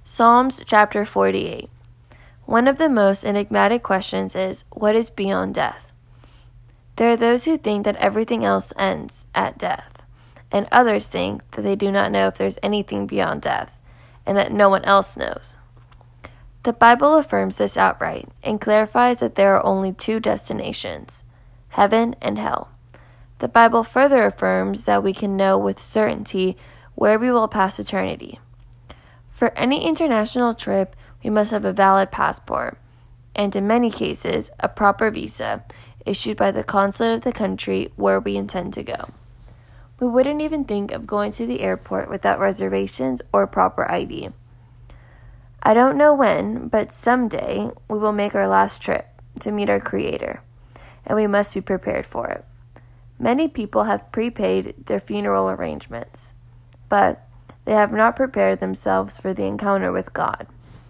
Psalms chapter 48. One of the most enigmatic questions is, what is beyond death? There are those who think that everything else ends at death, and others think that they do not know if there's anything beyond death, and that no one else knows. The Bible affirms this outright and clarifies that there are only two destinations, heaven and hell. The Bible further affirms that we can know with certainty where we will pass eternity. For any international trip, we must have a valid passport, and in many cases, a proper visa issued by the consulate of the country where we intend to go. We wouldn't even think of going to the airport without reservations or proper ID. I don't know when, but someday we will make our last trip to meet our Creator, and we must be prepared for it. Many people have prepaid their funeral arrangements, but they have not prepared themselves for the encounter with God.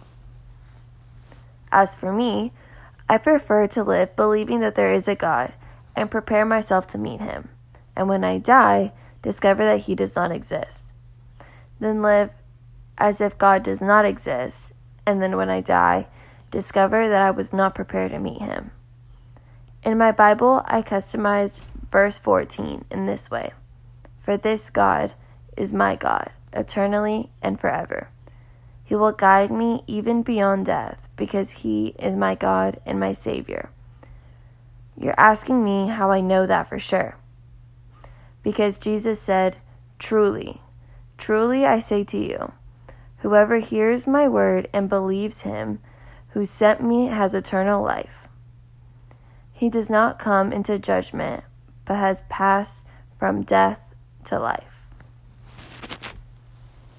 As for me, I prefer to live believing that there is a God and prepare myself to meet Him, and when I die, discover that He does not exist. Then live as if God does not exist, and then when I die, discover that I was not prepared to meet Him. In my Bible, I customized verse 14 in this way: For this God is my God, eternally and forever. He will guide me even beyond death, because He is my God and my Savior. You're asking me how I know that for sure. Because Jesus said, Truly, truly I say to you, whoever hears my word and believes Him who sent me has eternal life. He does not come into judgment, but has passed from death to life.